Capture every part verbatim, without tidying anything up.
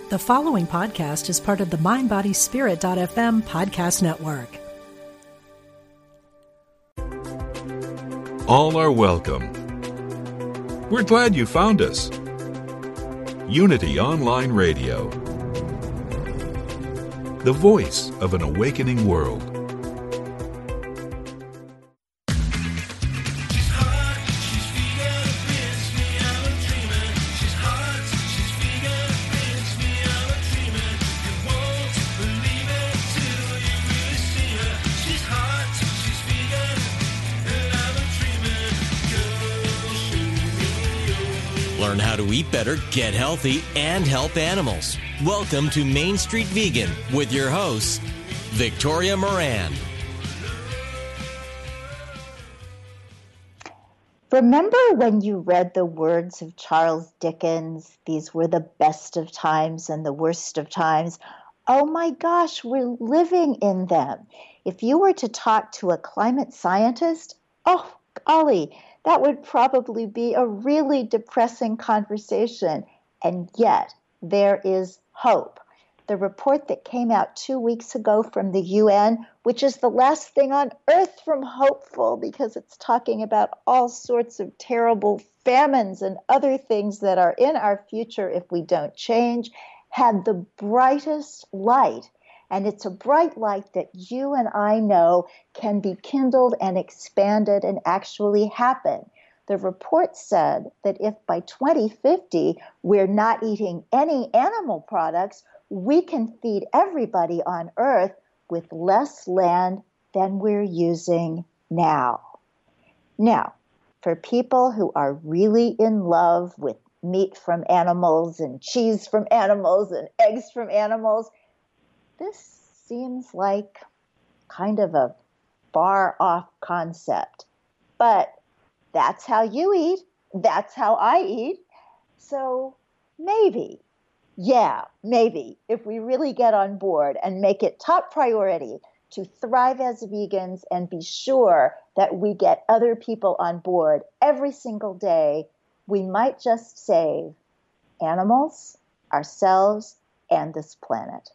The following podcast is part of the mind body spirit dot f m podcast network. All are welcome. We're glad you found us. Unity Online Radio, the voice of an awakening world. Learn how to eat better, get healthy, and help animals. Welcome to Main Street Vegan with your host, Victoria Moran. Remember when you read the words of Charles Dickens, these were the best of times and the worst of times? Oh my gosh, we're living in them. If you were to talk to a climate scientist, oh golly, that would probably be a really depressing conversation. And yet, there is hope. The report that came out two weeks ago from the U N, which is the last thing on earth from hopeful because it's talking about all sorts of terrible famines and other things that are in our future if we don't change, had the brightest light. And it's a bright light that you and I know can be kindled and expanded and actually happen. The report said that if by twenty fifty we're not eating any animal products, we can feed everybody on Earth with less land than we're using now. Now, for people who are really in love with meat from animals and cheese from animals and eggs from animals, this seems like kind of a far-off concept. But that's how you eat. That's how I eat. So maybe, yeah, maybe, if we really get on board and make it top priority to thrive as vegans and be sure that we get other people on board every single day, we might just save animals, ourselves, and this planet.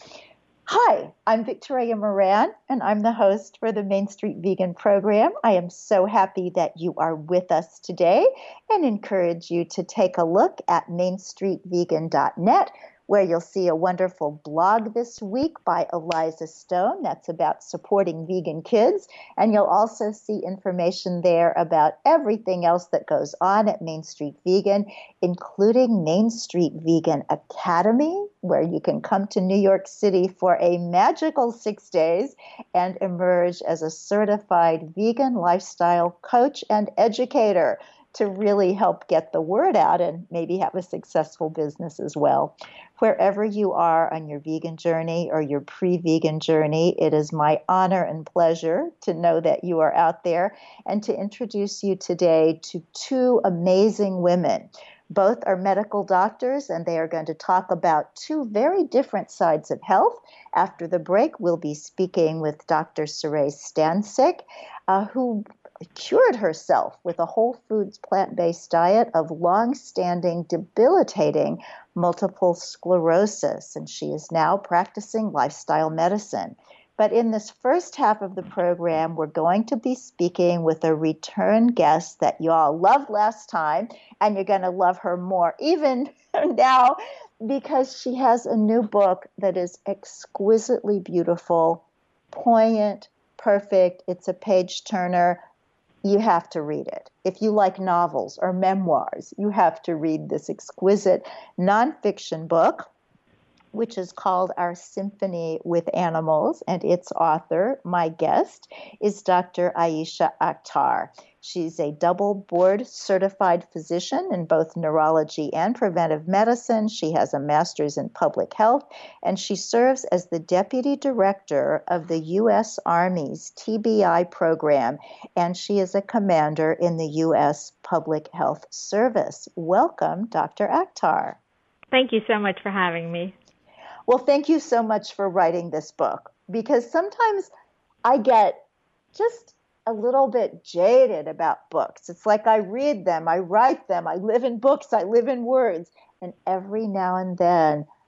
Hi, I'm Victoria Moran, and I'm the host for the Main Street Vegan program. I am so happy that you are with us today and encourage you to take a look at main street vegan dot net, where you'll see a wonderful blog this week by Eliza Stone that's about supporting vegan kids. And you'll also see information there about everything else that goes on at Main Street Vegan, including Main Street Vegan Academy, where you can come to New York City for a magical six days and emerge as a certified vegan lifestyle coach and educator to really help get the word out and maybe have a successful business as well. Wherever you are on your vegan journey or your pre-vegan journey, it is my honor and pleasure to know that you are out there and to introduce you today to two amazing women. Both are medical doctors, and they are going to talk about two very different sides of health. After the break, we'll be speaking with Doctor Saray Stancic, uh, who cured herself with a whole foods plant-based diet of long-standing debilitating multiple sclerosis, and she is now practicing lifestyle medicine. But in this first half of the program, we're going to be speaking with a return guest that you all loved last time, and you're going to love her more even now because she has a new book that is exquisitely beautiful, poignant, perfect. It's a page-turner. You have to read it. If you like novels or memoirs, you have to read this exquisite nonfiction book, which is called Our Symphony with Animals, and its author, my guest, is Doctor Ayesha Akhtar. She's a double board certified physician in both neurology and preventive medicine. She has a master's in public health, and she serves as the deputy director of the U S Army's T B I program, and she is a commander in the U S Public Health Service. Welcome, Doctor Akhtar. Thank you so much for having me. Well, thank you so much for writing this book, because sometimes I get just a little bit jaded about books. It's like I read them, I write them, I live in books, I live in words. And every now and then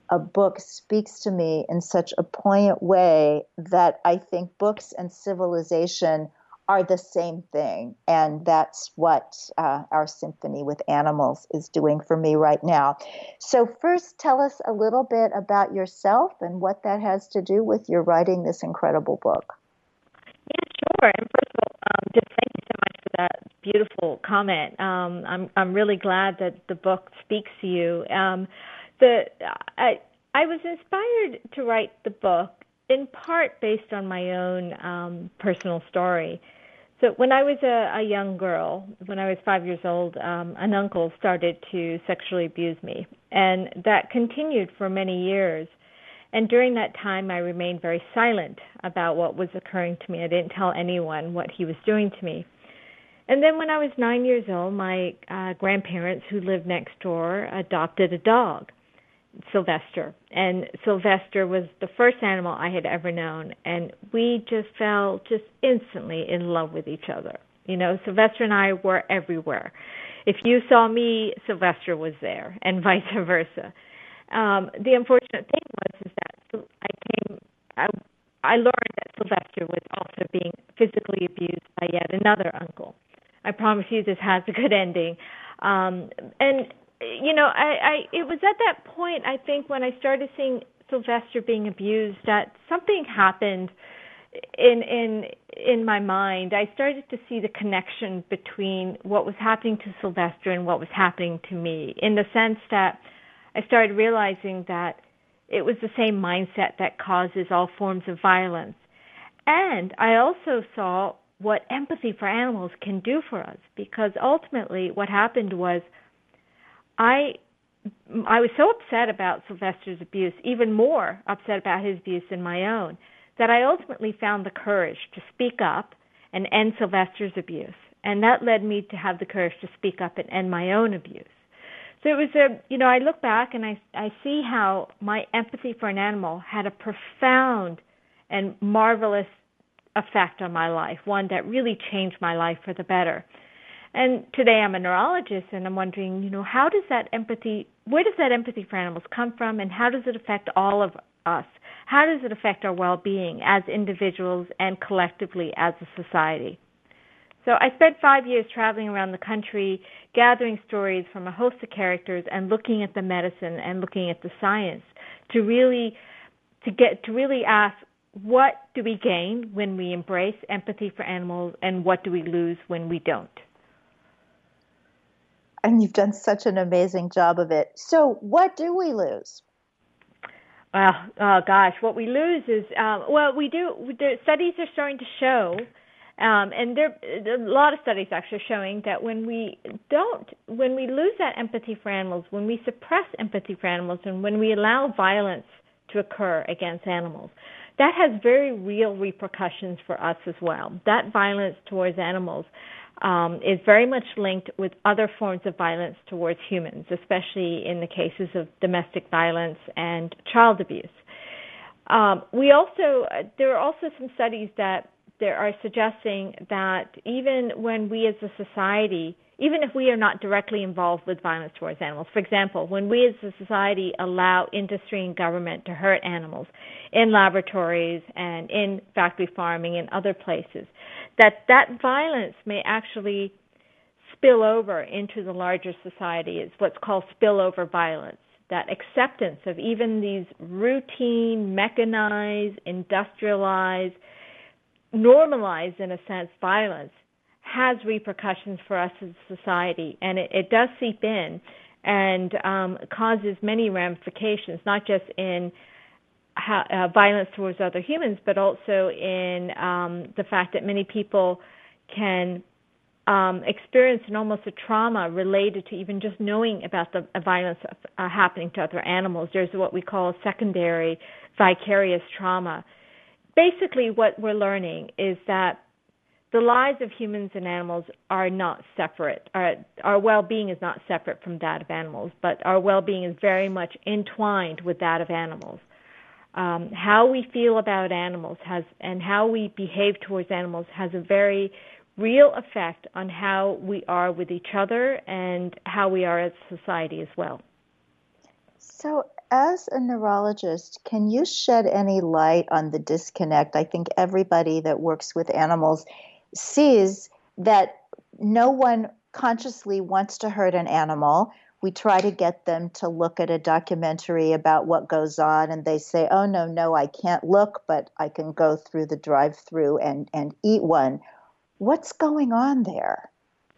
a book speaks to me in such a poignant way that I think books and civilization are the same thing. And that's what uh, our Symphony with Animals is doing for me right now. So first, tell us a little bit about yourself and what that has to do with your writing this incredible book. Yeah, sure. And first of all, um, just thank you so much for that beautiful comment. Um, I'm I'm really glad that the book speaks to you. Um, the I I was inspired to write the book in part based on my own um, personal story. So when I was a, a young girl, when I was five years old, um, an uncle started to sexually abuse me, and that continued for many years. And during that time, I remained very silent about what was occurring to me. I didn't tell anyone what he was doing to me. And then when I was nine years old, my uh, grandparents, who lived next door, adopted a dog, Sylvester. And Sylvester was the first animal I had ever known. And we just fell just instantly in love with each other. You know, Sylvester and I were everywhere. If you saw me, Sylvester was there, and vice versa. Um, the unfortunate thing was is that I came, I, I learned that Sylvester was also being physically abused by yet another uncle. I promise you this has a good ending. Um, and, you know, I, I it was at that point, I think, when I started seeing Sylvester being abused, that something happened in in in my mind. I started to see the connection between what was happening to Sylvester and what was happening to me, in the sense that I started realizing that it was the same mindset that causes all forms of violence. And I also saw what empathy for animals can do for us, because ultimately what happened was I I was so upset about Sylvester's abuse, even more upset about his abuse than my own, that I ultimately found the courage to speak up and end Sylvester's abuse. And that led me to have the courage to speak up and end my own abuse. So it was a, you know, I look back and I, I see how my empathy for an animal had a profound and marvelous effect on my life, one that really changed my life for the better. And today I'm a neurologist, and I'm wondering, you know, how does that empathy, where does that empathy for animals come from, and how does it affect all of us? How does it affect our well-being as individuals and collectively as a society? So I spent five years traveling around the country, gathering stories from a host of characters and looking at the medicine and looking at the science to really to get to really ask, what do we gain when we embrace empathy for animals, and what do we lose when we don't? And you've done such an amazing job of it. So what do we lose? Well, oh gosh, what we lose is, um, well, we do, the studies are starting to show, um, and there, there are a lot of studies actually showing that when we don't, when we lose that empathy for animals, when we suppress empathy for animals, and when we allow violence to occur against animals, that has very real repercussions for us as well. That violence towards animals um, is very much linked with other forms of violence towards humans, especially in the cases of domestic violence and child abuse. Um, we also, there are also some studies that there are suggesting that even when we as a society, even if we are not directly involved with violence towards animals, for example, when we as a society allow industry and government to hurt animals in laboratories and in factory farming and other places, that that violence may actually spill over into the larger society. It's what's called spillover violence, that acceptance of even these routine, mechanized, industrialized, normalized, in a sense, violence has repercussions for us as a society, and it, it does seep in and um, causes many ramifications, not just in how, uh, violence towards other humans, but also in um, the fact that many people can um, experience an almost a trauma related to even just knowing about the uh, violence uh, happening to other animals. There's what we call secondary vicarious trauma. Basically, what we're learning is that the lives of humans and animals are not separate. Our, our well-being is not separate from that of animals, but our well-being is very much entwined with that of animals. Um, how we feel about animals has, and how we behave towards animals has a very real effect on how we are with each other and how we are as a society as well. So as a neurologist, can you shed any light on the disconnect? I think everybody that works with animals sees that no one consciously wants to hurt an animal. We try to get them to look at a documentary about what goes on, and they say, oh, no, no, I can't look, but I can go through the drive-through and, and eat one. What's going on there?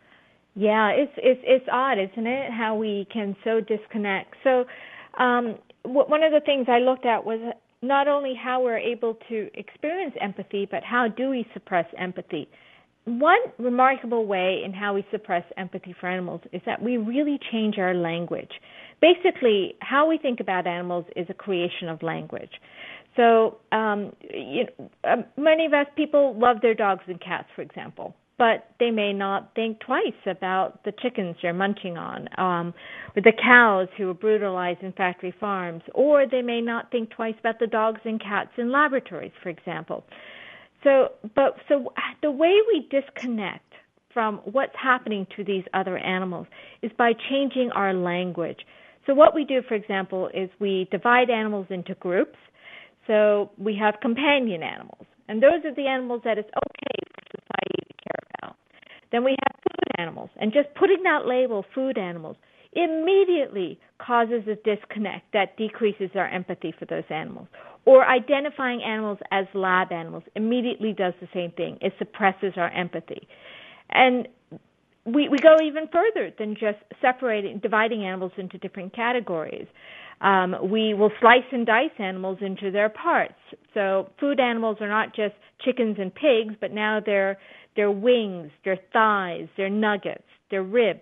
Yeah, it's it's it's odd, isn't it, how we can so disconnect. So um, w- one of the things I looked at was not only how we're able to experience empathy, but how do we suppress empathy. One remarkable way in how we suppress empathy for animals is that we really change our language. Basically, how we think about animals is a creation of language. So um, you know, uh, many of us, people love their dogs and cats, for example, but they may not think twice about the chickens they're munching on, um, or the cows who are brutalized in factory farms, or they may not think twice about the dogs and cats in laboratories, for example. So, but so the way we disconnect from what's happening to these other animals is by changing our language. So what we do, for example, is we divide animals into groups. So we have companion animals, and those are the animals that it's okay for society to care about. Then we have food animals, and just putting that label, food animals, immediately causes a disconnect that decreases our empathy for those animals. Or identifying animals as lab animals immediately does the same thing. It suppresses our empathy. And we we go even further than just separating, dividing animals into different categories. Um, we will slice and dice animals into their parts. So food animals are not just chickens and pigs, but now they're their wings, their thighs, their nuggets, their ribs.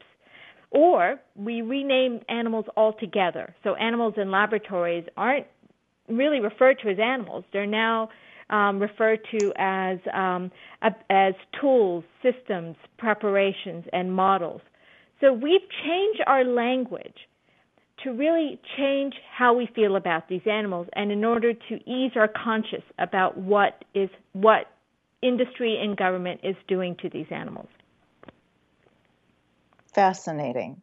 Or we rename animals altogether. So animals in laboratories aren't really referred to as animals. They're now um, referred to as um, as tools, systems, preparations, and models. So we've changed our language to really change how we feel about these animals, and in order to ease our conscience about what is what industry and government is doing to these animals. Fascinating.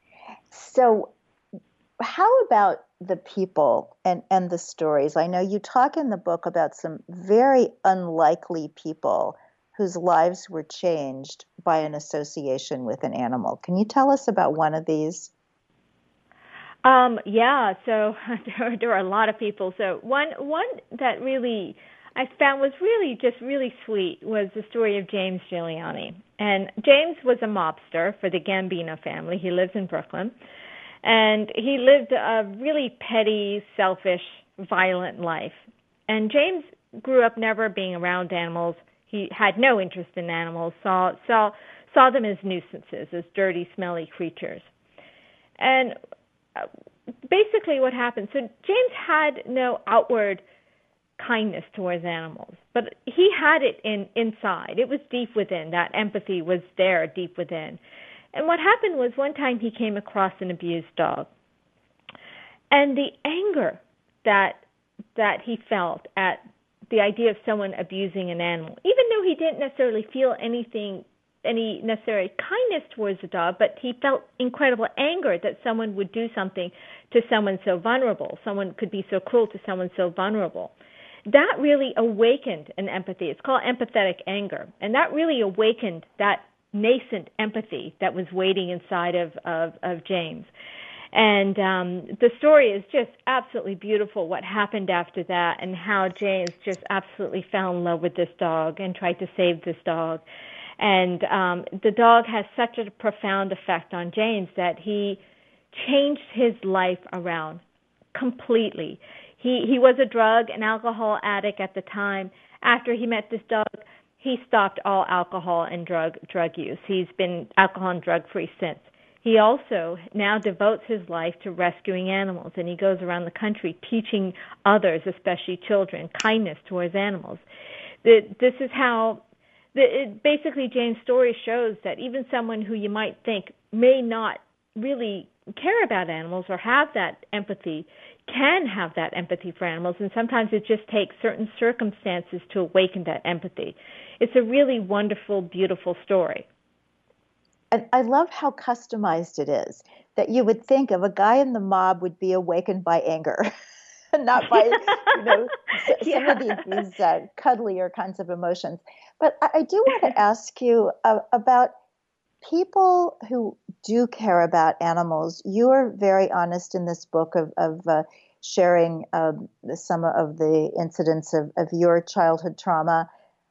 So how about the people and, and the stories? I know you talk in the book about some very unlikely people whose lives were changed by an association with an animal. Can you tell us about one of these? Um, yeah, so there, there are a lot of people. So one one that really I found was really just really sweet was the story of James Giuliani. And James was a mobster for the Gambino family. He lives in Brooklyn. And he lived a really petty, selfish, violent life. And James grew up never being around animals. He had no interest in animals, saw saw saw them as nuisances, as dirty, smelly creatures. And basically what happened, so James had no outward kindness towards animals, but he had it in inside. It was deep within. That empathy was there deep within. And what happened was one time he came across an abused dog. And the anger that that he felt at the idea of someone abusing an animal, even though he didn't necessarily feel anything, any necessary kindness towards the dog, but he felt incredible anger that someone would do something to someone so vulnerable. Someone could be so cruel to someone so vulnerable. That really awakened an empathy. It's called empathetic anger. And that really awakened that nascent empathy that was waiting inside of, of, of James. And um, the story is just absolutely beautiful, what happened after that, and how James just absolutely fell in love with this dog and tried to save this dog. And um, the dog has such a profound effect on James that he changed his life around completely. He he was a drug and alcohol addict at the time. After he met this dog, he stopped all alcohol and drug drug use. He's been alcohol and drug free since. He also now devotes his life to rescuing animals, and he goes around the country teaching others, especially children, kindness towards animals. This is how, it, basically Jane's story shows that even someone who you might think may not really care about animals or have that empathy can have that empathy for animals, and sometimes it just takes certain circumstances to awaken that empathy. It's a really wonderful, beautiful story. and I love how customized it is, that you would think of a guy in the mob would be awakened by anger, not by, you know, yeah. some of these, these uh, cuddlier kinds of emotions. But I, I do want to ask you uh, about people who do care about animals. You are very honest in this book of, of uh, sharing uh, some of the incidents of, of your childhood trauma.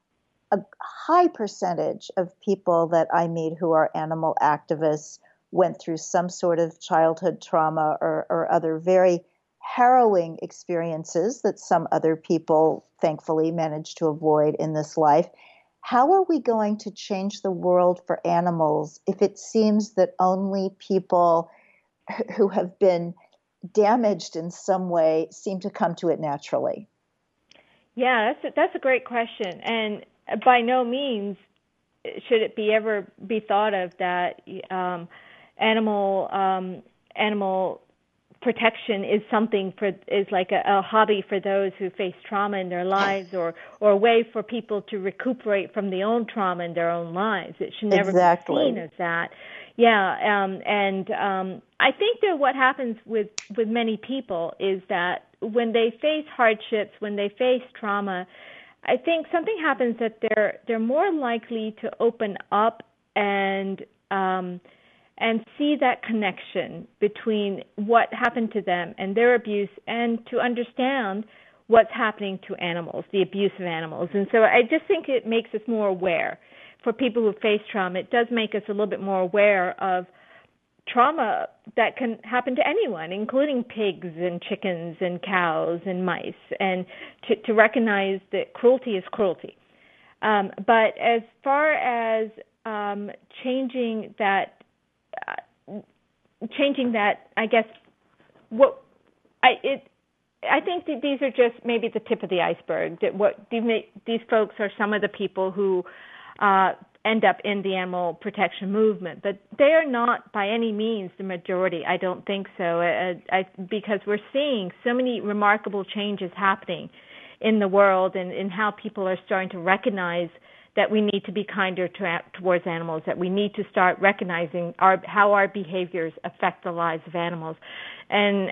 A high percentage of people that I meet who are animal activists went through some sort of childhood trauma or, or other very harrowing experiences that some other people thankfully managed to avoid in this life. How are we going to change the world for animals if it seems that only people who have been damaged in some way seem to come to it naturally? Yeah, that's a, that's a great question. And by no means should it be ever be thought of that um, animal um, animal protection is something for is like a, a hobby for those who face trauma in their lives, or or a way for people to recuperate from their own trauma in their own lives. It should never exactly. be seen as that. Yeah, um, and um, I think that what happens with with many people is that when they face hardships, when they face trauma, I think something happens that they're they're more likely to open up and um, and see that connection between what happened to them and their abuse, and to understand what's happening to animals, the abuse of animals. And so I just think it makes us more aware. For people who face trauma, it does make us a little bit more aware of trauma that can happen to anyone, including pigs and chickens and cows and mice, and to, to recognize that cruelty is cruelty. Um, but as far as um, changing that, uh, changing that, I guess what I it. I think that these are just maybe the tip of the iceberg. That what these, these folks are some of the people who uh, end up in the animal protection movement, but they are not by any means the majority. I don't think so, uh, I, because we're seeing so many remarkable changes happening in the world, and in how people are starting to recognize that we need to be kinder to, towards animals, that we need to start recognizing our, how our behaviors affect the lives of animals. And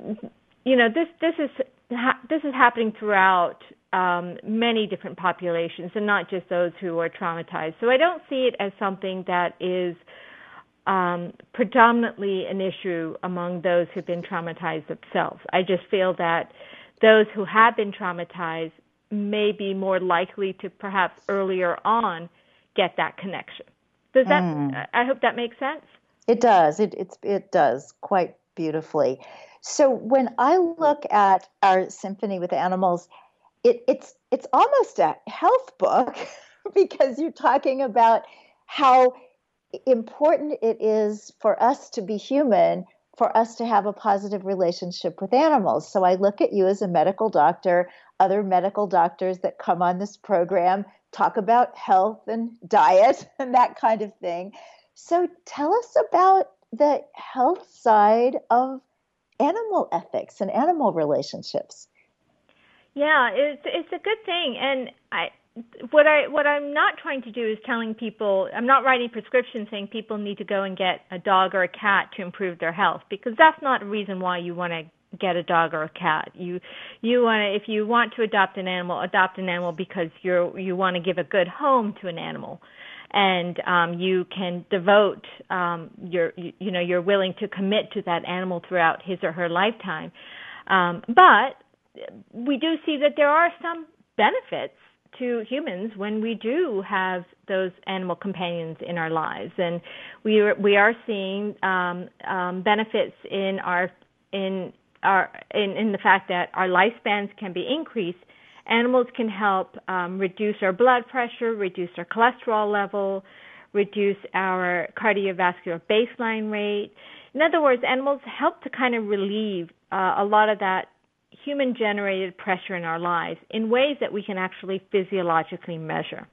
you know, this this is this is happening throughout um, many different populations, and not just those who are traumatized. So I don't see it as something that is um, predominantly an issue among those who've been traumatized themselves. I just feel that those who have been traumatized may be more likely to perhaps earlier on get that connection. Does that? Mm. I hope that makes sense. It does. It it's, it does quite beautifully. So when I look at our Symphony with Animals, it, it's it's almost a health book because you're talking about how important it is for us to be human, for us to have a positive relationship with animals. So I look at you as a medical doctor. Other medical doctors that come on this program talk about health and diet and that kind of thing. So tell us about the health side of animal ethics and animal relationships. Yeah, it's it's a good thing, and I what I what I'm not trying to do is telling people, I'm not writing prescriptions saying people need to go and get a dog or a cat to improve their health, because that's not a reason why you want to get a dog or a cat. You you want to, if you want to adopt an animal, adopt an animal because you're you want to give a good home to an animal. And um, you can devote um, your, you, you know, you're willing to commit to that animal throughout his or her lifetime. Um, but we do see that there are some benefits to humans when we do have those animal companions in our lives, and we are, we are seeing um, um, benefits in our in our in, in the fact that our lifespans can be increased. Animals can help um, reduce our blood pressure, reduce our cholesterol level, reduce our cardiovascular baseline rate. In other words, animals help to kind of relieve uh, a lot of that human-generated pressure in our lives in ways that we can actually physiologically measure.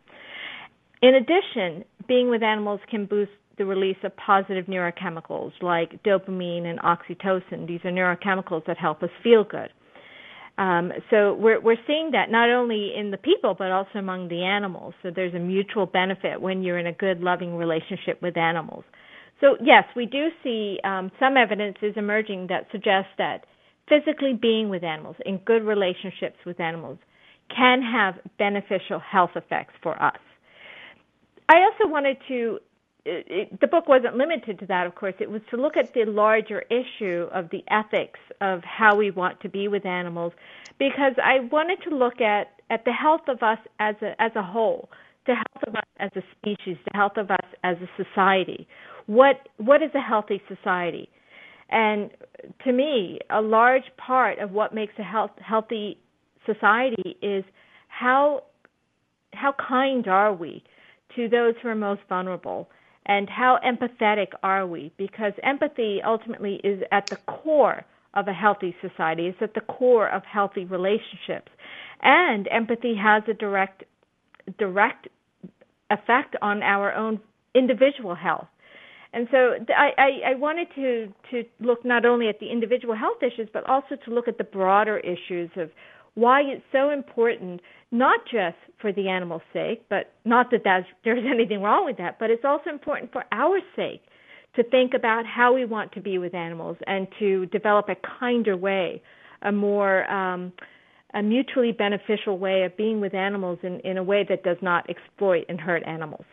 In addition, being with animals can boost the release of positive neurochemicals like dopamine and oxytocin. These are neurochemicals that help us feel good. Um, so we're we're seeing that not only in the people but also among the animals. So there's a mutual benefit when you're in a good, loving relationship with animals. So yes, we do see um, some evidence is emerging that suggests that physically being with animals, in good relationships with animals, can have beneficial health effects for us. I also wanted to, it, it, the book wasn't limited to that, of course. It was to look at the larger issue of the ethics of how we want to be with animals, because I wanted to look at, at the health of us as a, as a whole, the health of us as a species, the health of us as a society. What What is a healthy society? And to me, a large part of what makes a health, healthy society is how how kind are we to those who are most vulnerable, and how empathetic are we? Because empathy ultimately is at the core of a healthy society. It's at the core of healthy relationships, and empathy has a direct direct effect on our own individual health. And so I, I, I wanted to, to look not only at the individual health issues, but also to look at the broader issues of why it's so important, not just for the animal's sake, but not that that's, there's anything wrong with that, but it's also important for our sake to think about how we want to be with animals and to develop a kinder way, a more um, a mutually beneficial way of being with animals in, in a way that does not exploit and hurt animals.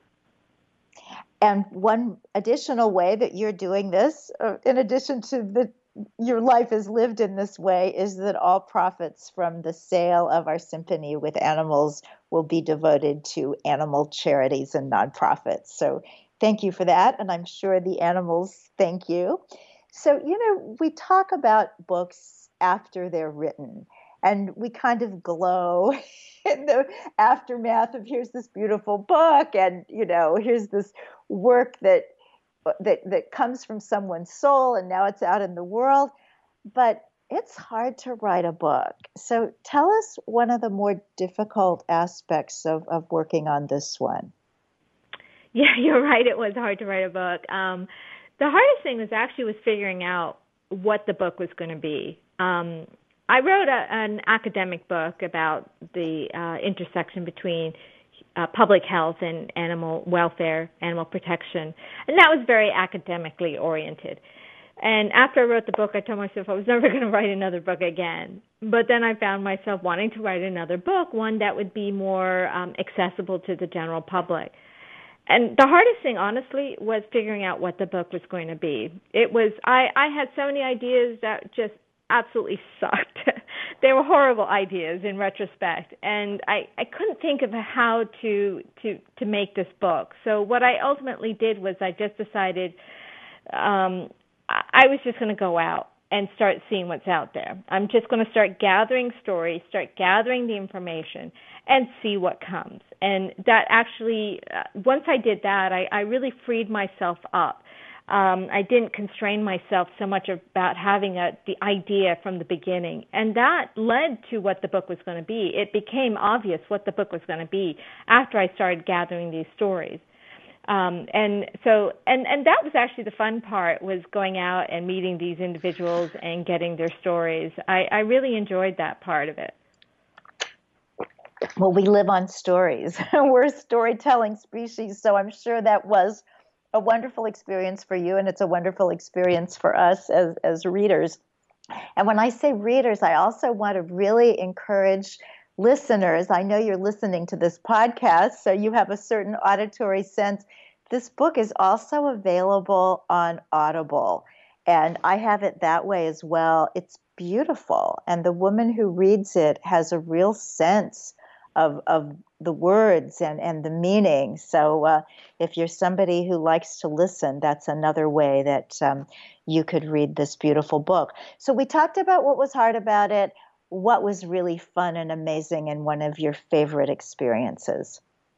And one additional way that you're doing this, uh, in addition to the your life is lived in this way, is that all profits from the sale of our Symphony with Animals will be devoted to animal charities and nonprofits. So thank you for that, and I'm sure the animals thank you. So, you know, we talk about books after they're written, and we kind of glow in the aftermath of here's this beautiful book, and, you know, here's this work that that that comes from someone's soul, and now it's out in the world. But it's hard to write a book. So tell us one of the more difficult aspects of, of working on this one. Yeah, you're right. It was hard to write a book. Um, the hardest thing was actually was figuring out what the book was going to be. Um, I wrote a, an academic book about the uh, intersection between uh, public health and animal welfare, animal protection, and that was very academically oriented. And after I wrote the book, I told myself I was never going to write another book again. But then I found myself wanting to write another book, one that would be more um, accessible to the general public. And the hardest thing, honestly, was figuring out what the book was going to be. It was I, I had so many ideas that just absolutely sucked. They were horrible ideas in retrospect, and I, I couldn't think of how to, to to make this book. So what I ultimately did was I just decided um, I was just going to go out and start seeing what's out there. I'm just going to start gathering stories, start gathering the information, and see what comes. And that actually, uh, once I did that, I, I really freed myself up. Um, I didn't constrain myself so much about having a, the idea from the beginning. And that led to what the book was going to be. It became obvious what the book was going to be after I started gathering these stories. Um, and so, and, and that was actually the fun part, was going out and meeting these individuals and getting their stories. I, I really enjoyed that part of it. Well, we live on stories. We're a storytelling species, so I'm sure that was a wonderful experience for you, and it's a wonderful experience for us as, as readers. And when I say readers, I also want to really encourage listeners. I know you're listening to this podcast, so you have a certain auditory sense. This book is also available on Audible, and I have it that way as well. It's beautiful, and the woman who reads it has a real sense of of the words and, and the meaning. So uh, if you're somebody who likes to listen, that's another way that um, you could read this beautiful book. So we talked about what was hard about it. What was really fun and amazing and one of your favorite experiences?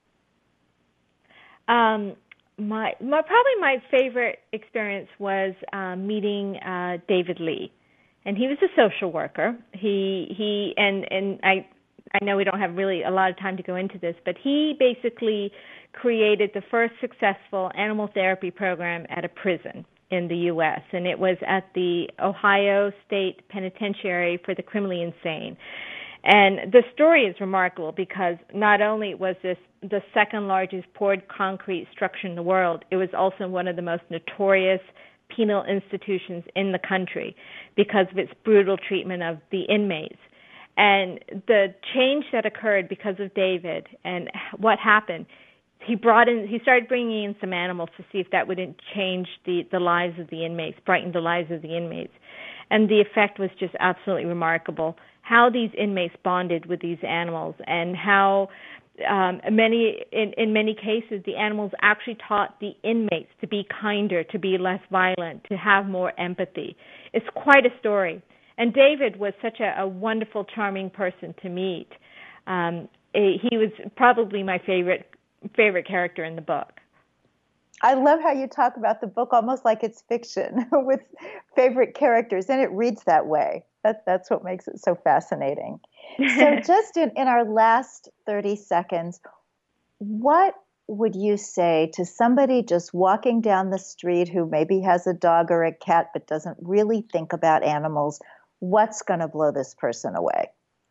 Um, my, my probably my favorite experience was uh, meeting uh, David Lee, and he was a social worker. He he and and I. I know we don't have really a lot of time to go into this, but he basically created the first successful animal therapy program at a prison in the U S, and it was at the Ohio State Penitentiary for the Criminally Insane. And the story is remarkable because not only was this the second largest poured concrete structure in the world, it was also one of the most notorious penal institutions in the country because of its brutal treatment of the inmates. And the change that occurred because of David and what happened, he brought in, he started bringing in some animals to see if that wouldn't change the, the lives of the inmates, brighten the lives of the inmates. And the effect was just absolutely remarkable. How these inmates bonded with these animals, and how um, many, in, in many cases, the animals actually taught the inmates to be kinder, to be less violent, to have more empathy. It's quite a story. And David was such a, a wonderful, charming person to meet. Um, he was probably my favorite favorite character in the book. I love how you talk about the book almost like it's fiction with favorite characters, and it reads that way. That, that's what makes it so fascinating. So just in, in our last thirty seconds, what would you say to somebody just walking down the street who maybe has a dog or a cat but doesn't really think about animals? What's going to blow this person away?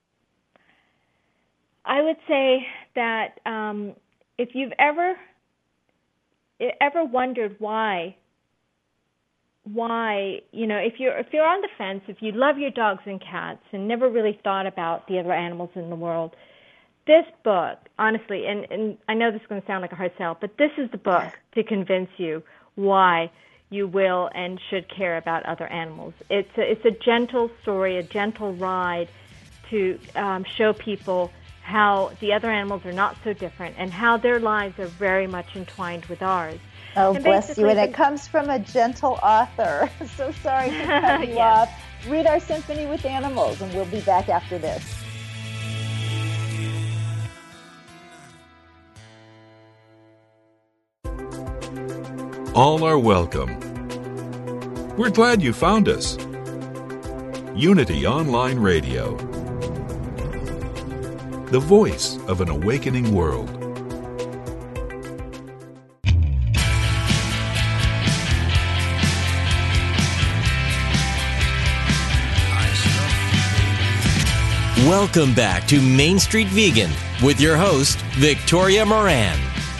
I would say that um, if you've ever ever wondered why, why, you know, if you're if you're on the fence, if you love your dogs and cats and never really thought about the other animals in the world, this book, honestly, and, and I know this is going to sound like a hard sell, but this is the book to convince you why you will and should care about other animals. It's a, it's a gentle story, a gentle ride to um, show people how the other animals are not so different and how their lives are very much entwined with ours. Oh, and bless you. And it comes from a gentle author. So sorry to cut you yes. off. Read our Symphony with Animals, and we'll be back after this. All are welcome. We're glad you found us. Unity Online Radio, the voice of an awakening world. Welcome back to Main Street Vegan with your host, Victoria Moran.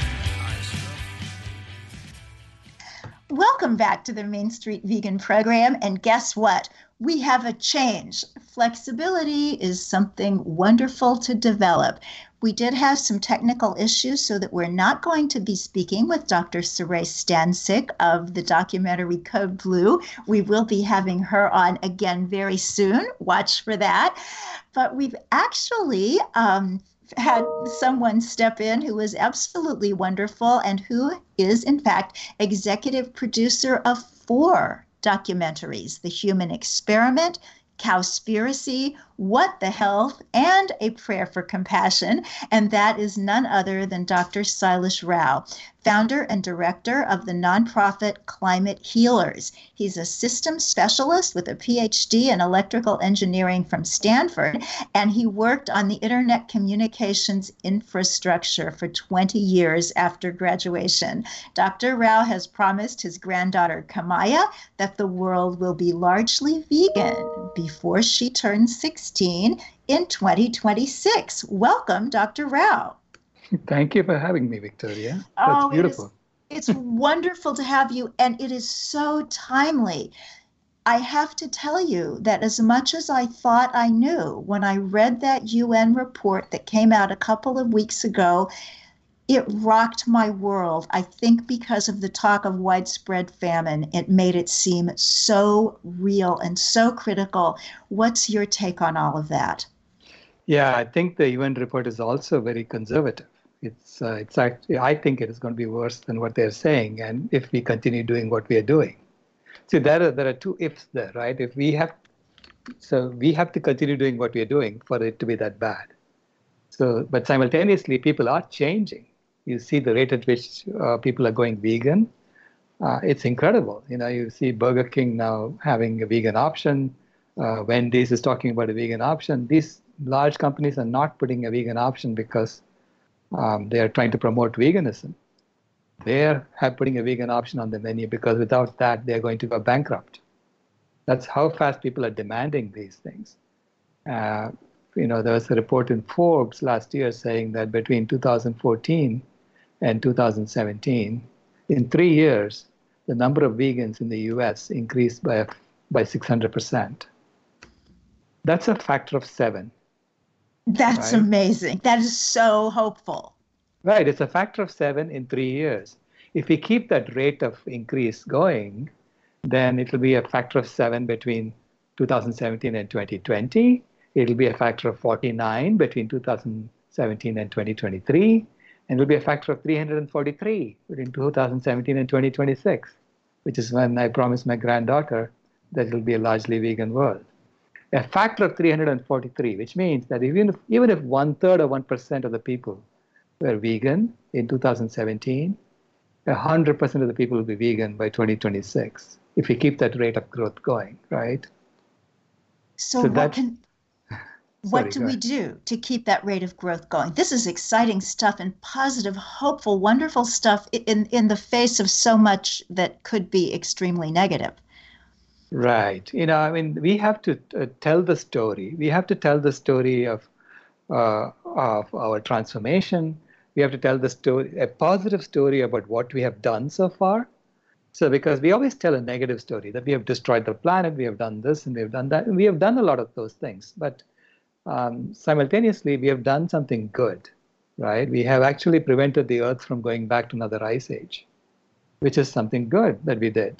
Welcome back to the Main Street Vegan program. And guess what? We have a change. Flexibility is something wonderful to develop. We did have some technical issues so that we're not going to be speaking with Doctor Saray Stancic of the documentary Code Blue. We will be having her on again very soon. Watch for that. But we've actually um, had someone step in who was absolutely wonderful and who is, in fact, executive producer of four documentaries: The Human Experiment, Cowspiracy, What the Health, and A Prayer for Compassion. And that is none other than Doctor Sailesh Rao, founder and director of the nonprofit Climate Healers. He's a systems specialist with a P H D in electrical engineering from Stanford, and he worked on the internet communications infrastructure for twenty years after graduation. Doctor Rao has promised his granddaughter Kamaya that the world will be largely vegan before she turns sixteen in twenty twenty-six. Welcome, Doctor Rao. Thank you for having me, Victoria. That's oh, beautiful. It is, it's wonderful to have you, and it is so timely. I have to tell you that as much as I thought I knew, when I read that U N report that came out a couple of weeks ago, it rocked my world. I think because of the talk of widespread famine, it made it seem so real and so critical. What's your take on all of that? Yeah, I think the U N report is also very conservative. It's, uh, it's actually, I think it is going to be worse than what they're saying, and if we continue doing what we are doing. See, there are, there are two ifs there, right? If we have, so we have to continue doing what we are doing for it to be that bad. So, but simultaneously, people are changing. You see the rate at which uh, people are going vegan. Uh, it's incredible. You know, you see Burger King now having a vegan option. Uh, Wendy's is talking about a vegan option. These large companies are not putting a vegan option because um, they are trying to promote veganism. They're putting a vegan option on the menu because without that, they're going to go bankrupt. That's how fast people are demanding these things. Uh, you know, there was a report in Forbes last year saying that between two thousand fourteen and two thousand seventeen, in three years, the number of vegans in the U S increased by, by six hundred percent. That's a factor of seven. That's right? Amazing. That is so hopeful. Right. It's a factor of seven in three years. If we keep that rate of increase going, then it will be a factor of seven between two thousand seventeen and twenty twenty. It'll be a factor of forty-nine between two thousand seventeen and twenty twenty-three. And it'll be a factor of three hundred forty-three between two thousand seventeen and twenty twenty-six, which is when I promised my granddaughter that it'll be a largely vegan world. A factor of three hundred forty-three, which means that even if, even if one third or one percent of the people were vegan in two thousand seventeen, one hundred percent of the people will be vegan by twenty twenty-six, if we keep that rate of growth going, right? So, so what, that, can, what sorry, do we do to keep that rate of growth going? This is exciting stuff and positive, hopeful, wonderful stuff in, in the face of so much that could be extremely negative. Right. You know, I mean, we have to uh, tell the story. We have to tell the story of uh, of our transformation. We have to tell the story, a positive story about what we have done so far. So because we always tell a negative story that we have destroyed the planet, we have done this and we have done that, and we have done a lot of those things. But um, simultaneously, we have done something good, right? We have actually prevented the Earth from going back to another ice age, which is something good that we did.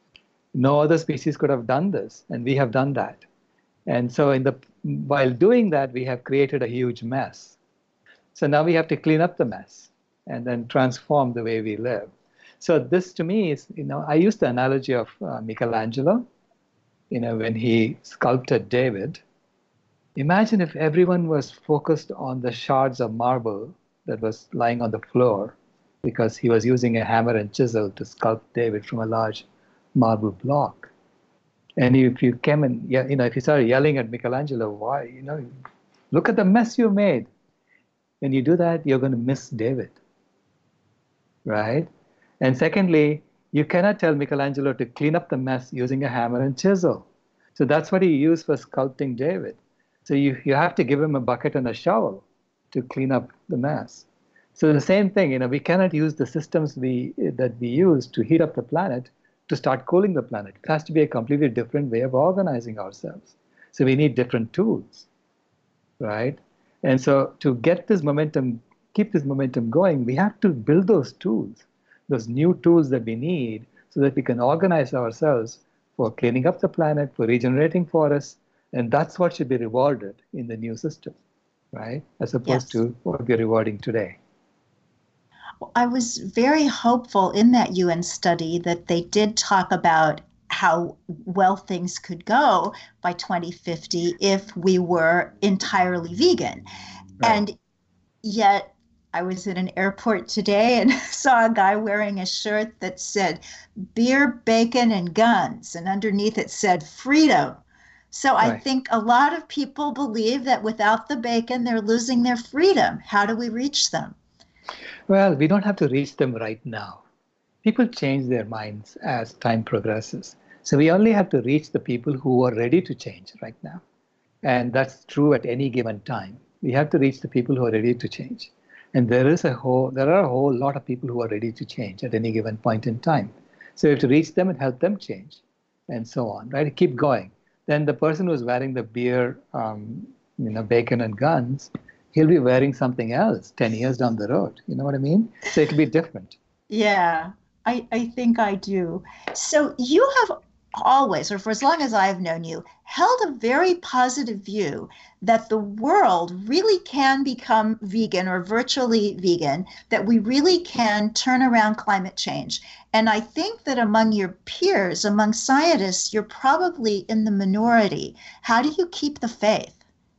No other species could have done this, and we have done that. And so in the while doing that, we have created a huge mess. So now we have to clean up the mess and then transform the way we live. So this to me is, you know, I use the analogy of uh, Michelangelo, you know, when he sculpted David. Imagine if everyone was focused on the shards of marble that was lying on the floor because he was using a hammer and chisel to sculpt David from a large marble block. And if you came and, you know, if you started yelling at Michelangelo, why, you know, look at the mess you made. When you do that, you're going to miss David, right? And secondly, you cannot tell Michelangelo to clean up the mess using a hammer and chisel. So that's what he used for sculpting David. So you, you have to give him a bucket and a shovel to clean up the mess. So the same thing, you know, we cannot use the systems we that we use to heat up the planet to start cooling the planet. It has to be a completely different way of organizing ourselves. So we need different tools, right? And so to get this momentum, keep this momentum going, we have to build those tools, those new tools that we need so that we can organize ourselves for cleaning up the planet, for regenerating forests, and that's what should be rewarded in the new system, right? As opposed yes. to what we're rewarding today. I was very hopeful in that U N study that they did talk about how well things could go by twenty fifty if we were entirely vegan. Right. And yet I was in an airport today and saw a guy wearing a shirt that said beer, bacon, and guns. And underneath it said freedom. So right. I think a lot of people believe that without the bacon, they're losing their freedom. How do we reach them? Well, we don't have to reach them right now. People change their minds as time progresses. So we only have to reach the people who are ready to change right now. And that's true at any given time. We have to reach the people who are ready to change. And there is a whole, there are a whole lot of people who are ready to change at any given point in time. So we have to reach them and help them change and so on, right? Keep going. Then the person who's wearing the beer, um, you know, bacon and guns, he'll be wearing something else ten years down the road. You know what I mean? So it'll be different. Yeah, I, I think I do. So you have always, or for as long as I've known you, held a very positive view that the world really can become vegan or virtually vegan, that we really can turn around climate change. And I think that among your peers, among scientists, you're probably in the minority. How do you keep the faith?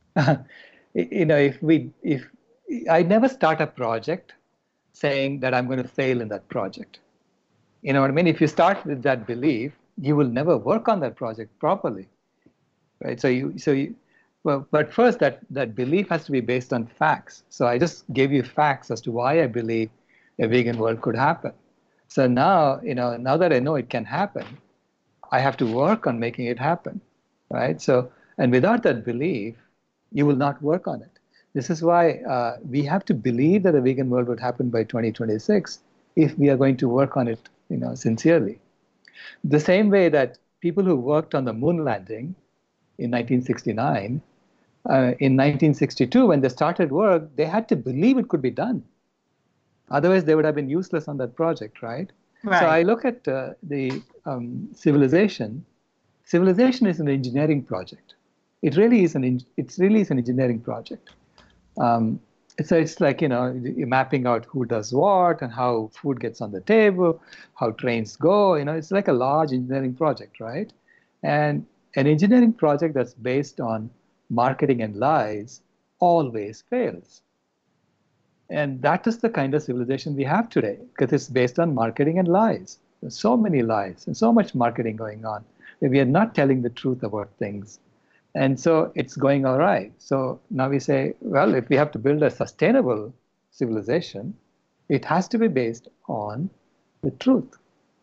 You know, if we, if I never start a project saying that I'm going to fail in that project. You know what I mean? If you start with that belief, you will never work on that project properly, right? So you, so you, well, but first that, that belief has to be based on facts. So I just gave you facts as to why I believe a vegan world could happen. So now, you know, now that I know it can happen, I have to work on making it happen, right? So, and without that belief, you will not work on it. This is why uh, we have to believe that a vegan world would happen by twenty twenty-six if we are going to work on it, you know, sincerely. The same way that people who worked on the moon landing in nineteen sixty-nine, uh, in nineteen sixty-two, when they started work, they had to believe it could be done. Otherwise, they would have been useless on that project, right? Right. So I look at uh, the um, civilization. Civilization is an engineering project. It really is an. It really is an engineering project. Um, so it's like, you know, you're mapping out who does what and how food gets on the table, how trains go. You know, it's like a large engineering project, right? And an engineering project that's based on marketing and lies always fails. And that is the kind of civilization we have today, because it's based on marketing and lies. There's so many lies and so much marketing going on. We are not telling the truth about things. And so it's going all right. So now we say, well, if we have to build a sustainable civilization, it has to be based on the truth.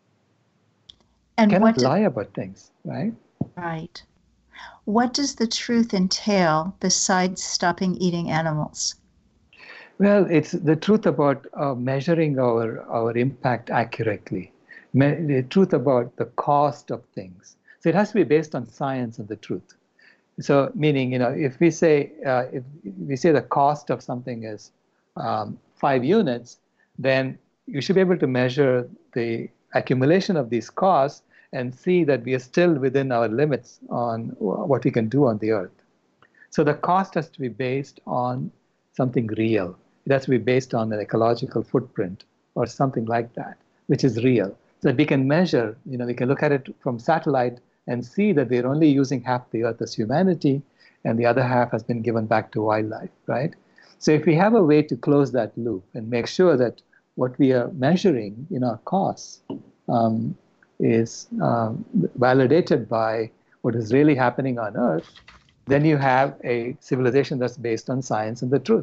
And cannot what do, lie about things, right? Right. What does the truth entail besides stopping eating animals? Well, it's the truth about uh, measuring our, our impact accurately, Me- the truth about the cost of things. So it has to be based on science and the truth. So meaning, you know, if we say uh, if we say the cost of something is um, five units, then you should be able to measure the accumulation of these costs and see that we are still within our limits on what we can do on the earth. So the cost has to be based on something real. It has to be based on an ecological footprint or something like that, which is real. So that we can measure, you know, we can look at it from satellite and see that we're only using half the earth as humanity, and the other half has been given back to wildlife, right? So if we have a way to close that loop and make sure that what we are measuring in our costs um, is um, validated by what is really happening on Earth, then you have a civilization that's based on science and the truth.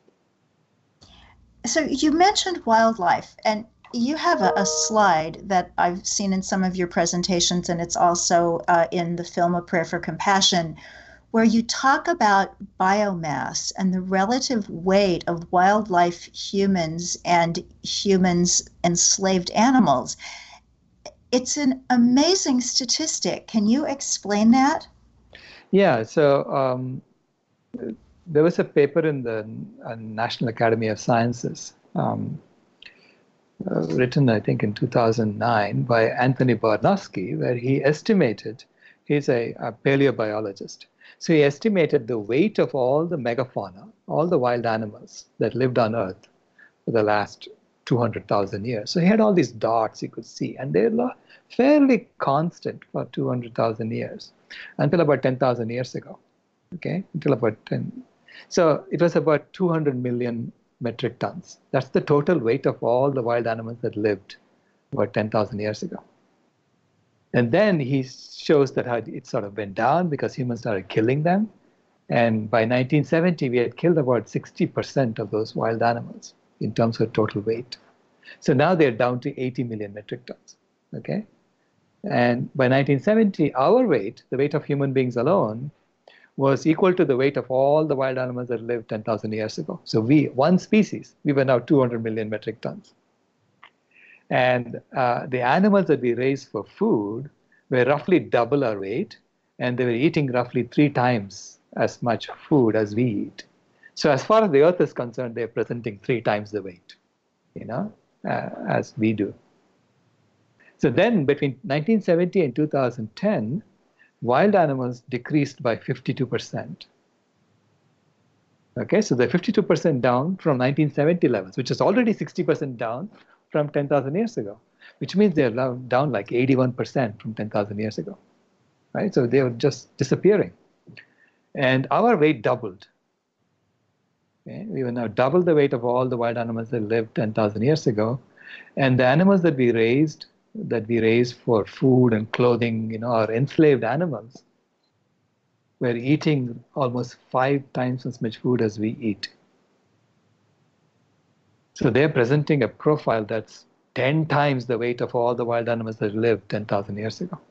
So you mentioned wildlife, and you have a, a slide that I've seen in some of your presentations, and it's also uh, in the film A Prayer for Compassion, where you talk about biomass and the relative weight of wildlife, humans, and humans enslaved animals. It's an amazing statistic. Can you explain that? Yeah, so um, there was a paper in the uh, National Academy of Sciences um, Uh, written, I think, in two thousand nine by Anthony Barnowski, where he estimated, he's a, a paleobiologist, so he estimated the weight of all the megafauna, all the wild animals that lived on Earth for the last two hundred thousand years. So he had all these dots he could see, and they're fairly constant for two hundred thousand years, until about ten thousand years ago, okay, until about ten. So it was about two hundred million metric tons. That's the total weight of all the wild animals that lived about ten thousand years ago. And then he shows that how it sort of went down because humans started killing them. And by nineteen seventy, we had killed about sixty percent of those wild animals in terms of total weight. So now they're down to eighty million metric tons, okay? And by nineteen seventy, our weight, the weight of human beings alone, was equal to the weight of all the wild animals that lived ten thousand years ago. So we, one species, we were now two hundred million metric tons. And uh, the animals that we raised for food were roughly double our weight, and they were eating roughly three times as much food as we eat. So as far as the Earth is concerned, they're presenting three times the weight, you know, uh, as we do. So then between nineteen seventy and two thousand ten, wild animals decreased by fifty-two percent. Okay, so they're fifty-two percent down from nineteen seventy levels, which is already sixty percent down from ten thousand years ago, which means they're down like eighty-one percent from ten thousand years ago, right? So they were just disappearing. And our weight doubled. Okay? We were now double the weight of all the wild animals that lived ten thousand years ago. And the animals that we raised, that we raised for food and clothing, you know, our enslaved animals, were eating almost five times as much food as we eat. So they're presenting a profile that's ten times the weight of all the wild animals that lived ten thousand years ago.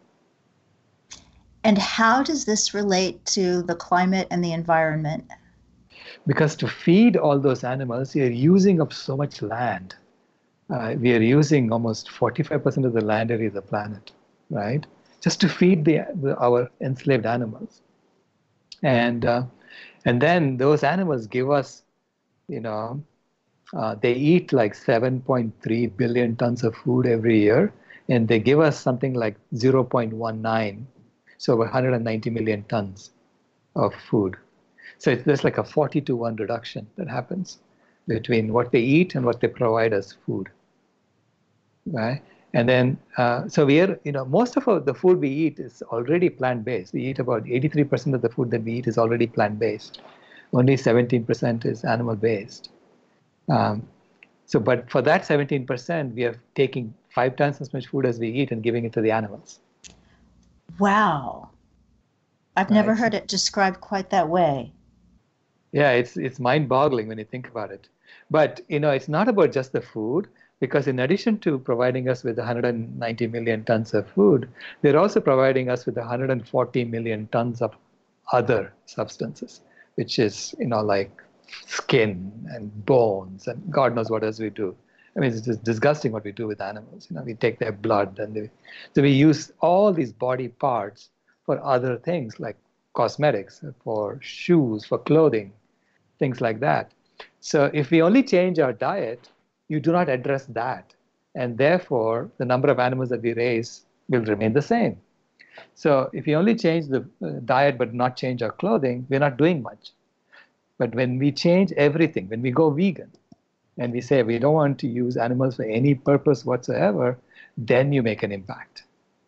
And how does this relate to the climate and the environment? Because to feed all those animals, you're using up so much land. Uh, we are using almost forty-five percent of the land area of the planet, right? Just to feed the, the our enslaved animals. And uh, and then those animals give us, you know, uh, they eat like seven point three billion tons of food every year, and they give us something like zero point one nine, so one hundred ninety million tons of food. So it's, there's like a forty to one reduction that happens between what they eat and what they provide as food, right? And then, uh, so we are, you know, most of our, the food we eat is already plant-based. We eat about eighty-three percent of the food that we eat is already plant-based. Only seventeen percent is animal-based. Um, so, but for that seventeen percent, we are taking five times as much food as we eat and giving it to the animals. Wow. I've Right. never heard it described quite that way. Yeah, it's it's mind-boggling when you think about it. But, you know, it's not about just the food, because in addition to providing us with one hundred ninety million tons of food, they're also providing us with one hundred forty million tons of other substances, which is, you know, like skin and bones and God knows what else we do. I mean, it's just disgusting what we do with animals. You know, we take their blood and they, so we use all these body parts for other things like cosmetics, for shoes, for clothing, things like that. So if we only change our diet, you do not address that. And therefore, the number of animals that we raise will remain the same. So if we only change the uh, diet but not change our clothing, we're not doing much. But when we change everything, when we go vegan, and we say we don't want to use animals for any purpose whatsoever, then you make an impact.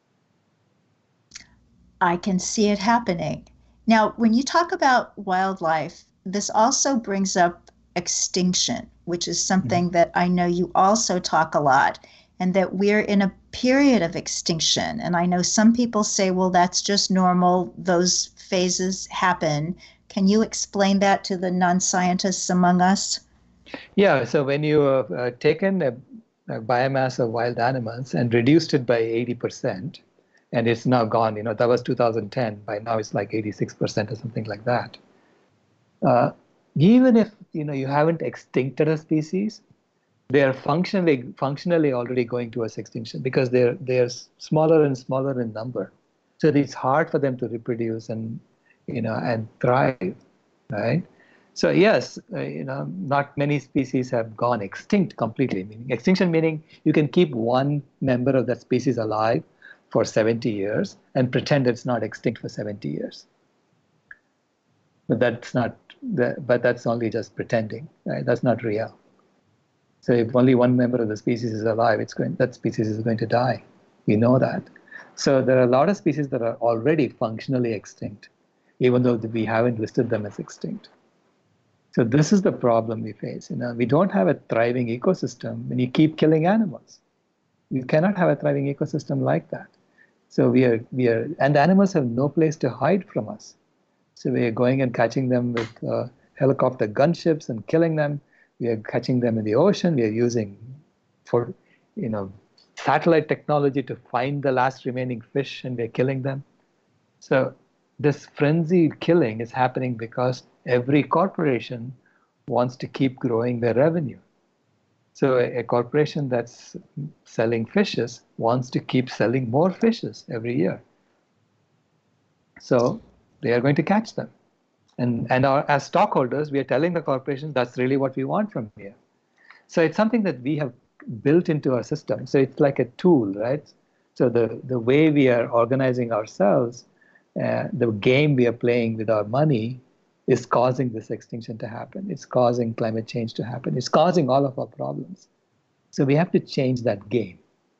I can see it happening. Now, when you talk about wildlife, this also brings up extinction, which is something mm-hmm. that I know you also talk a lot, and that we're in a period of extinction. And I know some people say, well, that's just normal. Those phases happen. Can you explain that to the non-scientists among us? Yeah, so when you have uh, taken a, a biomass of wild animals and reduced it by eighty percent, and it's now gone, you know, that was two thousand ten. By now it's like eighty-six percent or something like that. Uh, even if, you know, you haven't extincted a species, they are functionally functionally already going towards extinction because they're they're smaller and smaller in number. So it's hard for them to reproduce and, you know, and thrive, right? So yes, uh, you know, not many species have gone extinct completely. Meaning extinction meaning you can keep one member of that species alive for seventy years and pretend it's not extinct for seventy years. But that's not. The, but that's only just pretending, right? That's not real. So if only one member of the species is alive, it's going, that species is going to die. We know that. So there are a lot of species that are already functionally extinct, even though we haven't listed them as extinct. So this is the problem we face. You know, we don't have a thriving ecosystem when you keep killing animals. You cannot have a thriving ecosystem like that. So we are, we are, and the animals have no place to hide from us. So we are going and catching them with uh, helicopter gunships and killing them. We are catching them in the ocean. We are using, for, you know, satellite technology to find the last remaining fish, and we are killing them. So this frenzied killing is happening because every corporation wants to keep growing their revenue. So a, a corporation that's selling fishes wants to keep selling more fishes every year. So they are going to catch them. And, and our, as stockholders, we are telling the corporation that's really what we want from here. So it's something that we have built into our system. So it's like a tool, right? So the, the way we are organizing ourselves, uh, the game we are playing with our money is causing this extinction to happen. It's causing climate change to happen. It's causing all of our problems. So we have to change that game.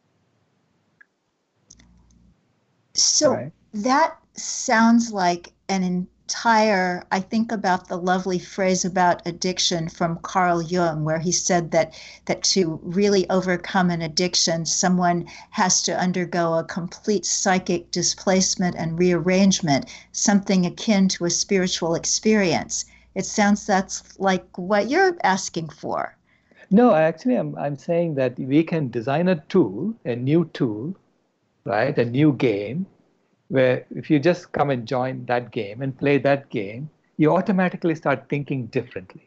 So right? That sounds like an entire, I think about the lovely phrase about addiction from Carl Jung, where he said that that to really overcome an addiction, someone has to undergo a complete psychic displacement and rearrangement, something akin to a spiritual experience. It sounds that's like what you're asking for. No, actually, I'm I'm saying that we can design a tool, a new tool, right? A new game, where if you just come and join that game and play that game, you automatically start thinking differently.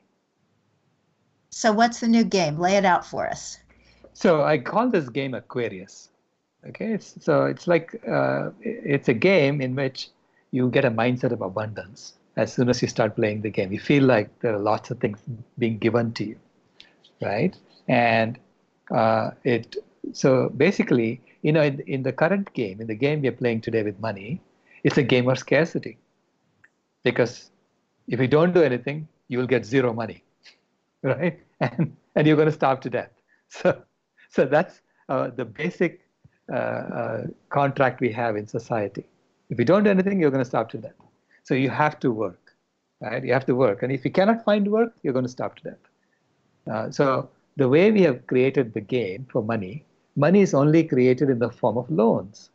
So what's the new game? Lay it out for us. So I call this game Aquarius. Okay, it's, so it's like uh, it's a game in which you get a mindset of abundance as soon as you start playing the game. You feel like there are lots of things being given to you, right? And uh, it so basically, you know, in, in the current game, in the game we're playing today with money, it's a game of scarcity. Because if you don't do anything, you will get zero money, right? And and you're going to starve to death. So so that's uh, the basic uh, uh, contract we have in society. If you don't do anything, you're going to starve to death. So you have to work, right? You have to work. And if you cannot find work, you're going to starve to death. Uh, so the way we have created the game for money, money is only created in the form of loans.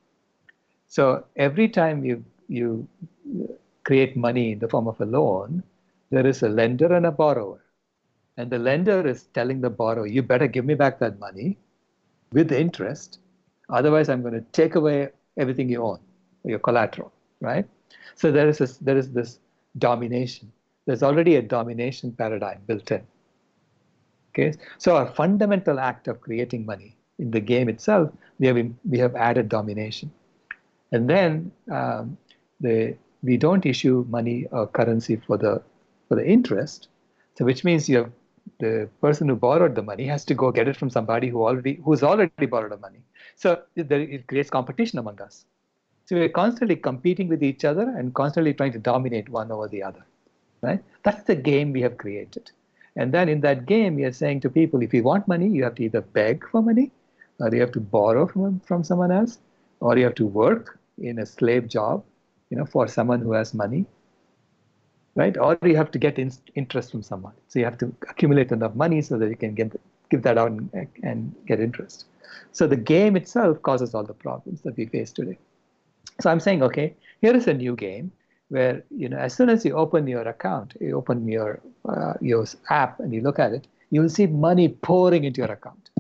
So every time you you create money in the form of a loan, there is a lender and a borrower. And the lender is telling the borrower, you better give me back that money with interest. Otherwise, I'm going to take away everything you own, your collateral, right? So there is this, there is this domination. There's already a domination paradigm built in. Okay, so our fundamental act of creating money in the game itself, we have we have added domination, and then um, the we don't issue money or currency for the for the interest. So which means you have the person who borrowed the money has to go get it from somebody who already who's already borrowed the money. So it, it creates competition among us. So we're constantly competing with each other and constantly trying to dominate one over the other, right? That's the game we have created. And then in that game, we are saying to people, if you want money, you have to either beg for money, or you have to borrow from, from someone else, or you have to work in a slave job, you know, for someone who has money, right? Or you have to get in, interest from someone. So you have to accumulate enough money so that you can get, give that out and, and get interest. So the game itself causes all the problems that we face today. So I'm saying, okay, here is a new game where, you know, as soon as you open your account, you open your uh, your app and you look at it, you will see money pouring into your account.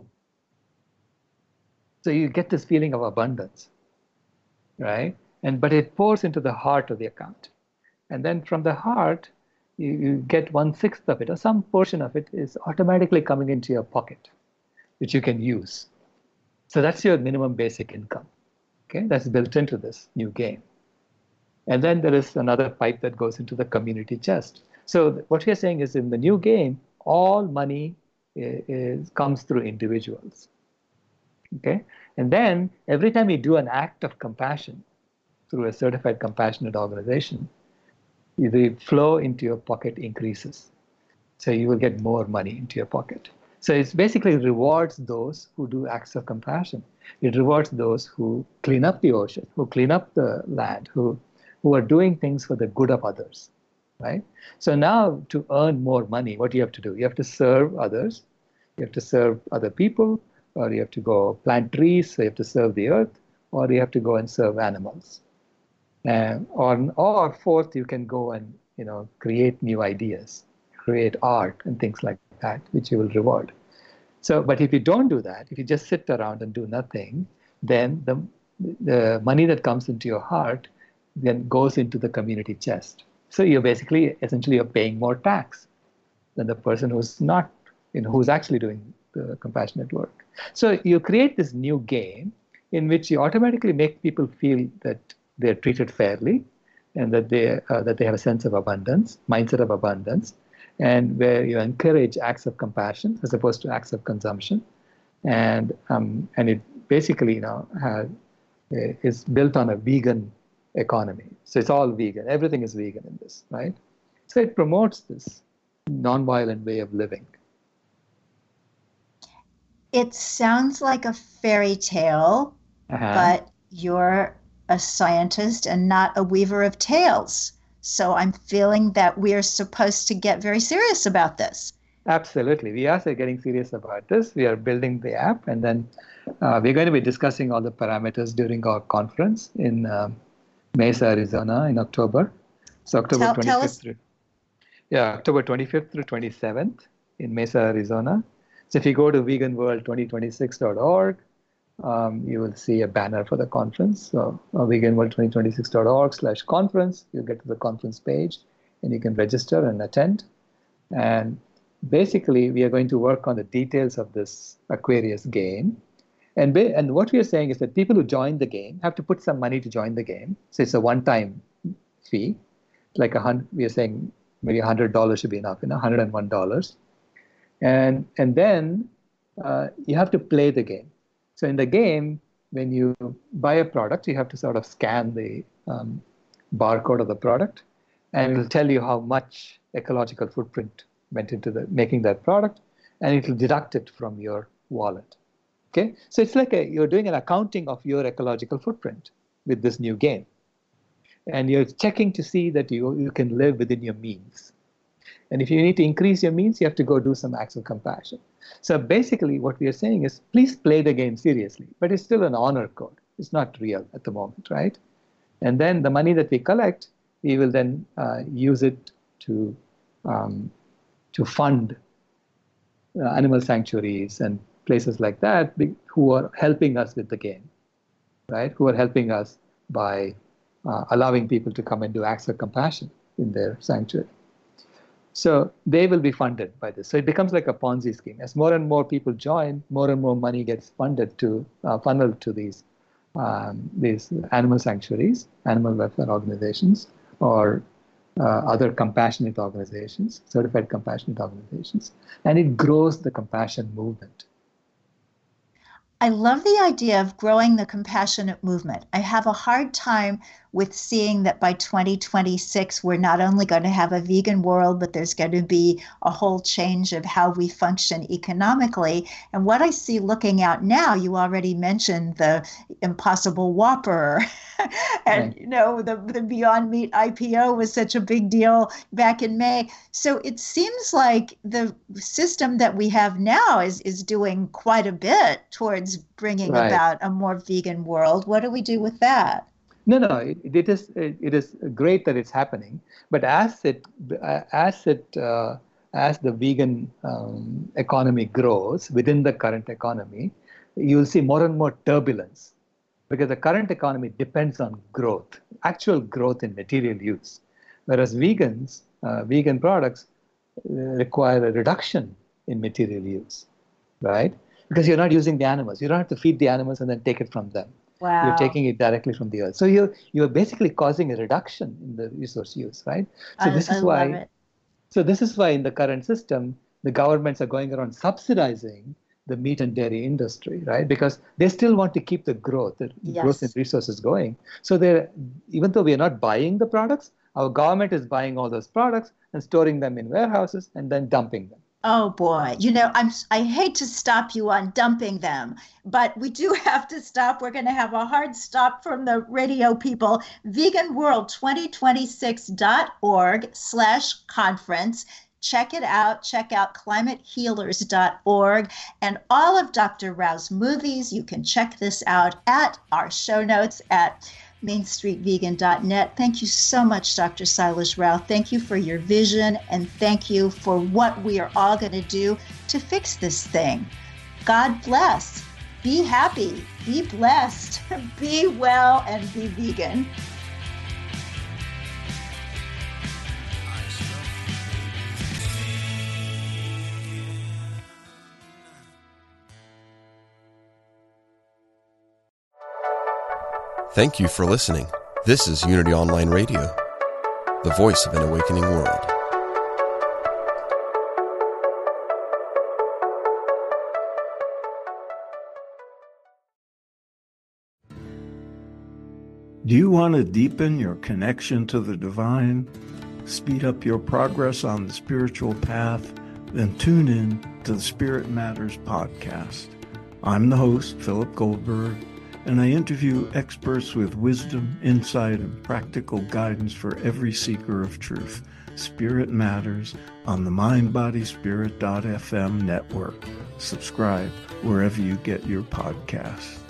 So you get this feeling of abundance, right? And but it pours into the heart of the account. And then from the heart, you, you get one-sixth of it, or some portion of it is automatically coming into your pocket, which you can use. So that's your minimum basic income. Okay, that's built into this new game. And then there is another pipe that goes into the community chest. So what we are saying is in the new game, all money is, is, comes through individuals. Okay, and then every time you do an act of compassion through a certified compassionate organization, the flow into your pocket increases. So you will get more money into your pocket. So it basically rewards those who do acts of compassion. It rewards those who clean up the ocean, who clean up the land, who, who are doing things for the good of others, right? So now to earn more money, what do you have to do? You have to serve others. You have to serve other people, or you have to go plant trees, so you have to serve the earth, or you have to go and serve animals. Uh, or, or fourth, you can go and, you know, create new ideas, create art and things like that, which you will reward. So, but if you don't do that, if you just sit around and do nothing, then the, the money that comes into your heart then goes into the community chest. So you're basically, essentially, you're paying more tax than the person who's not, you know, who's actually doing the compassionate work. So you create this new game in which you automatically make people feel that they're treated fairly and that they uh, that they have a sense of abundance, mindset of abundance, and where you encourage acts of compassion as opposed to acts of consumption, and um, and it basically, you know, has, is built on a vegan economy. So it's all vegan. Everything is vegan in this, right? So it promotes this nonviolent way of living. It sounds like a fairy tale, uh-huh. but you're a scientist and not a weaver of tales. So I'm feeling that we are supposed to get very serious about this. Absolutely. We are getting serious about this. We are building the app, and then uh, we're going to be discussing all the parameters during our conference in um, Mesa, Arizona in October. So October tell, twenty-fifth. Tell through, yeah, October twenty-fifth through twenty-seventh in Mesa, Arizona. So if you go to vegan world twenty twenty-six dot org, um, you will see a banner for the conference. So uh, vegan world twenty twenty-six dot org slash conference, you'll get to the conference page and you can register and attend. And basically, we are going to work on the details of this Aquarius game. And, ba- and what we are saying is that people who join the game have to put some money to join the game. So it's a one-time fee. Like a hundred, we are saying maybe one hundred dollars should be enough, you know, one hundred one dollars. And, and then uh, you have to play the game. So in the game, when you buy a product, you have to sort of scan the um, barcode of the product, and it will tell you how much ecological footprint went into the making that product, and it will deduct it from your wallet. Okay, so it's like a, you're doing an accounting of your ecological footprint with this new game, and you're checking to see that you you can live within your means. And if you need to increase your means, you have to go do some acts of compassion. So basically, what we are saying is, please play the game seriously, but it's still an honor code. It's not real at the moment, right? And then the money that we collect, we will then uh, use it to um, to fund uh, animal sanctuaries and places like that who are helping us with the game, right? Who are helping us by uh, allowing people to come and do acts of compassion in their sanctuary. So they will be funded by this. So it becomes like a Ponzi scheme. As more and more people join, more and more money gets funded to uh, funneled to these um, these animal sanctuaries, animal welfare organizations, or uh, other compassionate organizations, certified compassionate organizations, and it grows the compassion movement. I love the idea of growing the compassionate movement. I have a hard time with seeing that by twenty twenty-six, we're not only going to have a vegan world, but there's going to be a whole change of how we function economically. And what I see looking out now, you already mentioned the Impossible Whopper, and right. you know the, the Beyond Meat I P O was such a big deal back in May. So it seems like the system that we have now is, is doing quite a bit towards bringing right. about a more vegan world. What do we do with that? No, no, it, it is it is great that it's happening. But as it as it uh, as the vegan um, economy grows within the current economy, you will see more and more turbulence, because the current economy depends on growth, actual growth in material use, whereas vegans, uh, vegan products require a reduction in material use, right? Because you're not using the animals. You don't have to feed the animals and then take it from them. Wow. You're taking it directly from the earth. So you're you're basically causing a reduction in the resource use, right? So I, this is I why. Love it. So this is why in the current system, the governments are going around subsidizing the meat and dairy industry, right? Because they still want to keep the growth, the yes. growth in resources going. So they're even though we are not buying the products, our government is buying all those products and storing them in warehouses and then dumping them. Oh boy, you know, I'm I hate to stop you on dumping them, but we do have to stop. We're going to have a hard stop from the radio people. vegan world twenty twenty-six dot org slash conference. Check it out. Check out climate healers dot org and all of Doctor Rao's movies. You can check this out at our show notes at main street vegan dot net. Thank you so much, Doctor Sailesh Rao. Thank you for your vision, and thank you for what we are all going to do to fix this thing. God bless. Be happy. Be blessed. Be well and be vegan. Thank you for listening. This is Unity Online Radio, the voice of an awakening world. Do you want to deepen your connection to the divine, speed up your progress on the spiritual path? Then tune in to the Spirit Matters podcast. I'm the host, Philip Goldberg, and I interview experts with wisdom, insight, and practical guidance for every seeker of truth. Spirit Matters on the mind body spirit dot f m network. Subscribe wherever you get your podcasts.